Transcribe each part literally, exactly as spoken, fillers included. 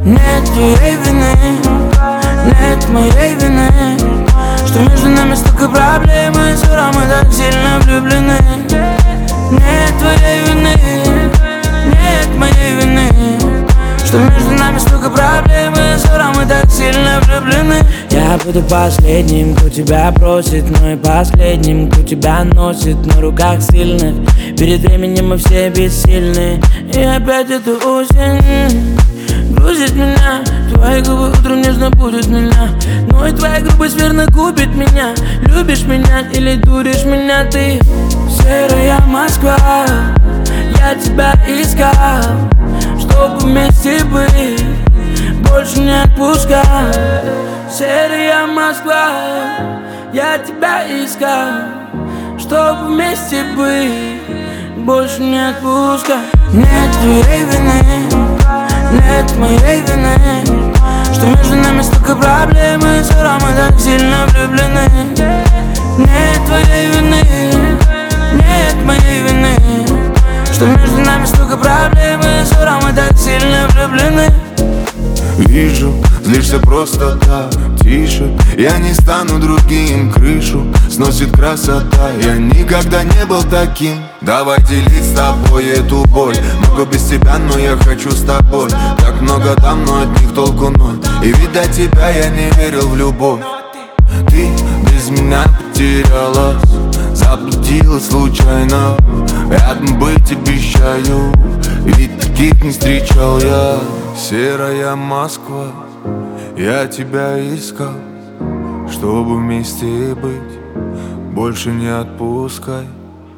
Нет твоей вины, нет моей вины, что между нами столько проблем, и все равно мы так сильно влюблены. Нет твоей вины, нет моей вины, что между нами столько проблем, и все равно мы так сильно влюблены. Я буду последним, кто тебя просит, но и последним, кто тебя носит на руках сильных. Перед временем мы все бессильны. И опять это осень грузит меня, твои губы утром нежно будут меня, но и твоя грубость верно губит меня. Любишь меня или дуришь меня ты? Серая Москва, я тебя искал, чтобы вместе быть, больше не отпускай. Серая Москва, я тебя искал, чтобы вместе быть, больше не отпускай. Нет твоей вины, нет моей вины, что между нами столько проблем, и все равно мы так сильно влюблены. Нет твоей вины, нет моей вины, что между нами столько проблем, и все равно мы так сильно влюблены. Вижу, злишься просто так, тише. Я не стану другим, крышу сносит красота. Я никогда не был таким. Давай делить с тобой эту боль. Могу без тебя, но я хочу с тобой. Так много там, но от них толку ноль. И ведь до тебя я не верил в любовь. Ты без меня потерялась, заблудилась случайно. Рядом быть обещаю, ведь таких не встречал я. Серая Москва, я тебя искал, чтобы вместе быть, больше не отпускай.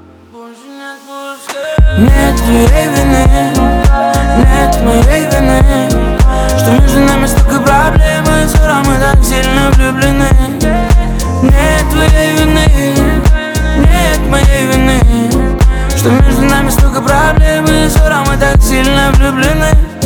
Нет твоей вины, нет моей вины, что между нами столько проблем, и все равно мы так сильно влюблены. Нет твоей вины, нет моей вины, что между нами столько проблем, и все равно мы так сильно влюблены.